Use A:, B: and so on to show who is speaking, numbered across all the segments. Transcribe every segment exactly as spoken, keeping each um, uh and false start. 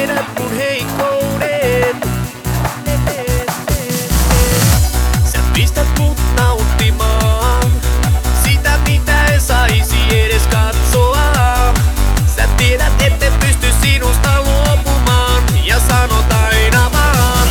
A: tiedät mun heikkoudet. Sä pistät mut nauttimaan sitä, mitä en saisi edes katsoa. Sä tiedät, etten pysty sinusta luopumaan ja sanot aina vaan.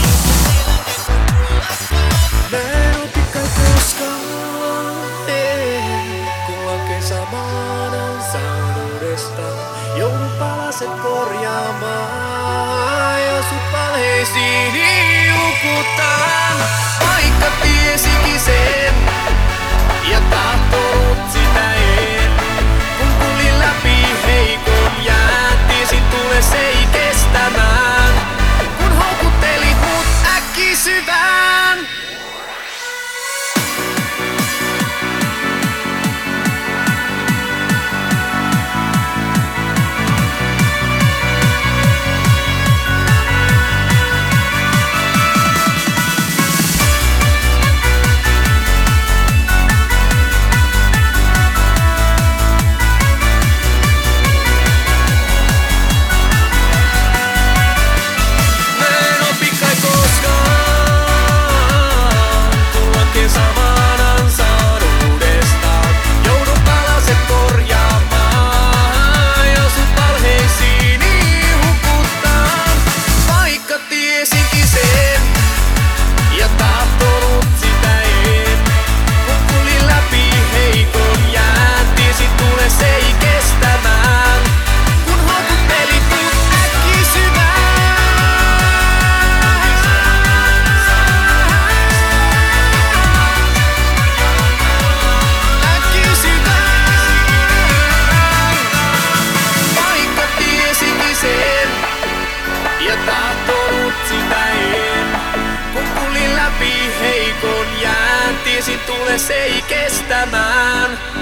A: Mä en opi kai koskaan, kun kesä maanan saudesta. Joudun palaset korjaamaan ja sut valheisiin hiukutaan. Vaikka tiesikin sen ja tahtonut sitä en. Kun kuljin läpi heikon jään, tiesin tule se ei kestämään. Kun houkuttelit mut äkkisyvään. Ja tahtonut sitä en. Kun kuljin läpi heikon jään, tiesin tule se ei kestämään.